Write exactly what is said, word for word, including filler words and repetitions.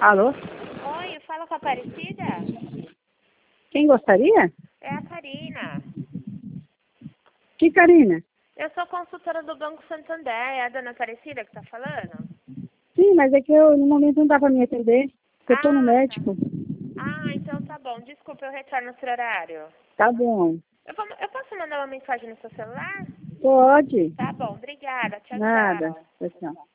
Alô? Oi, fala com a Aparecida? Quem gostaria? É a Karina. Que Karina? Eu sou consultora do Banco Santander. É a dona Aparecida que tá falando? Sim, mas é que eu no momento não dá pra me atender. Porque eu tô no Ah, médico. tá. Ah, então tá bom. Desculpa, eu retorno outro horário. Tá bom. Eu, vou- eu posso mandar uma mensagem no seu celular? Pode. Tá bom, obrigada. Tchau, Nada. tchau. Tchau, tchau.